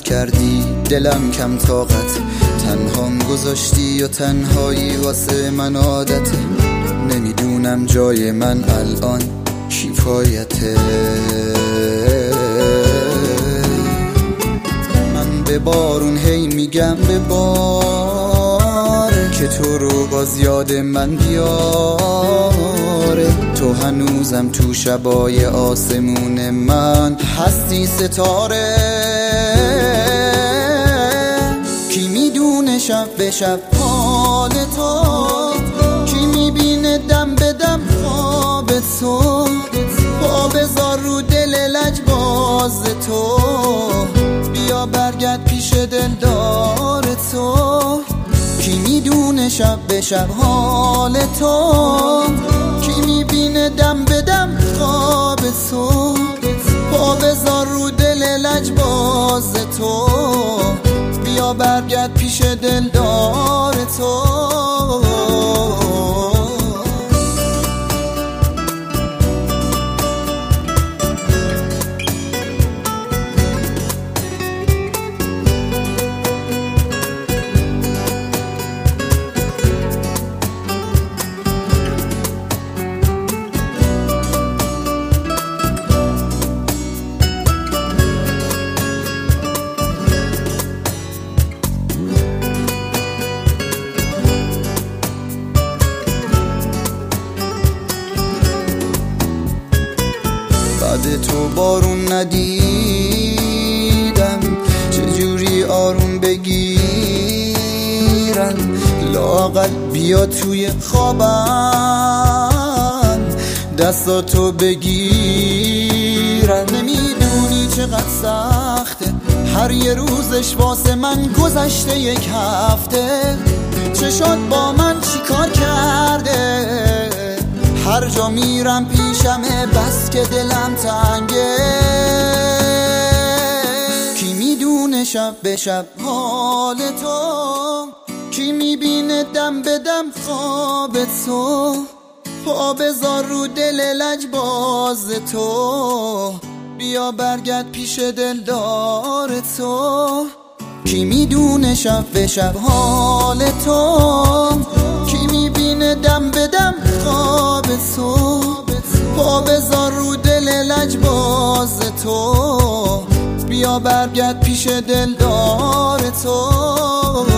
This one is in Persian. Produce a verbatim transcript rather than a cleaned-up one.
کردی دلم کم طاقت، تنهام گذاشتی و تنهایی واسه من عادته. نمیدونم جای من الان کفایته. من به بارون هی میگم به باره که تو رو باز یاد من بیاره. تو هنوزم تو شبای آسمون من هستی ستاره. کی میدونه شب به شب حال تو، کی میبینه دم به دم خواب تو. پا بذار رو دل لجباز تو، بیا برگرد پیش دلدار تو. کی میدونه شب به شب حال تو، کی میبینه دم به دم خواب تو. پا بذار رو دل لجباز تو، بیا برگرد پیش دلدار تو. بعد تو بارون ندیدم، چجوری آروم بگیرم. لااقل بیا توی خوابم دستاتو بگیرم. نمیدونی چقدر سخته هر یه روزش واسه من گذشته یک هفته. چشات با من چیکار کرده؟ هر جا میرم پیشمه بس که دلم تنگه. کی میدونه شب به شب حال تو، کی میبینه دم به دم خواب تو. پا بذار رو دل لجباز تو، بیا برگرد پیش دلدار تو. کی میدونه شب به شب حال تو، کی میبینه دم به دم خواب تو. پا بذار رو دل لجباز تو، بیا برگرد پیش دلدار تو.